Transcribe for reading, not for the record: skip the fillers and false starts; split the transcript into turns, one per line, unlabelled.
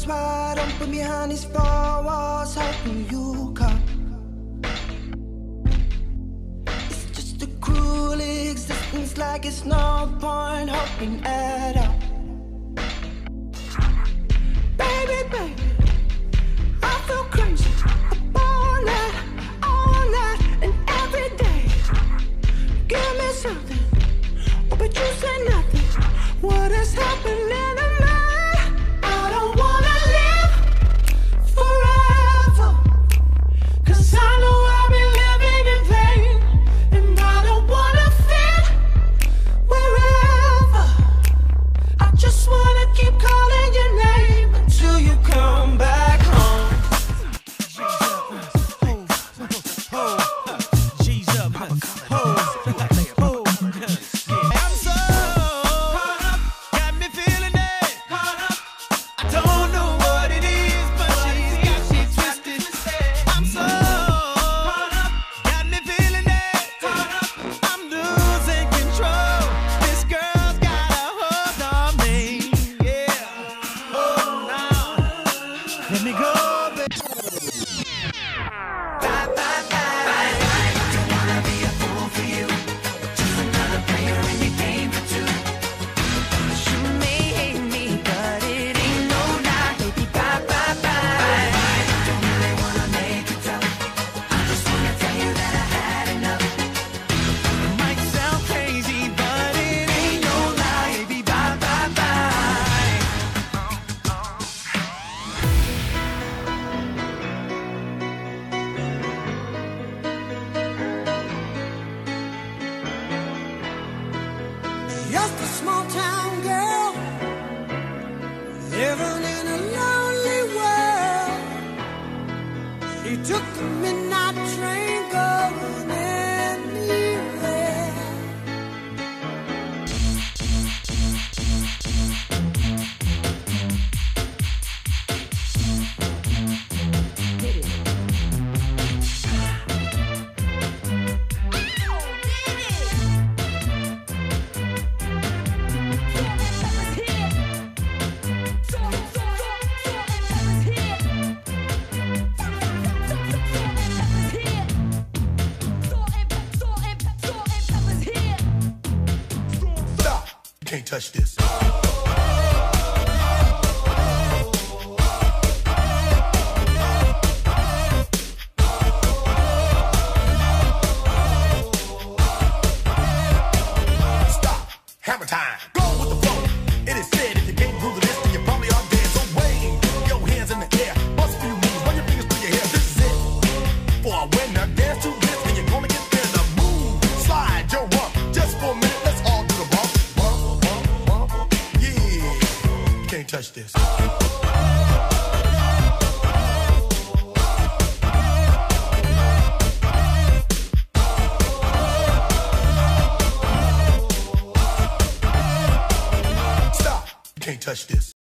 wide open behind these four walls, hoping you come. It's just a cruel existence, like it's no point hoping at all. Baby, baby, I feel crazy all night and every day. Give me something, oh, but you say nothing. What is happening to me? I don't wanna live forever, 'cause I know I'll be living in vain. And I don't wanna fit wherever. I just wanna keep calling your name until you come back home.
G's up, I'm so caught up, got me feeling it. I don't know what it is, but she's got me twisted. I'm so caught up, got me feeling it. I'm losing control. This girl's got a hold on me. Yeah. Oh, now let me go, baby. Might sound crazy, but it ain't no lie. Baby, bye, bye, bye.
Just a small town girl living in a lonely world. She took the midnight train going anywhere.
Stop! You can't touch this. Stop! Hammer time. Go with the flow. It is said if you can't groove to this, then you probably are dead. So wave your hands in the air. Bust a few moves. Run your fingers through your hair. This is it. For a winner, dance to this, and you're gonna get there. The move, slide your rump. Just for a minute, let's all do the bump. Bump, bump, bump. Yeah. You can't touch this. Stop. You can't touch this.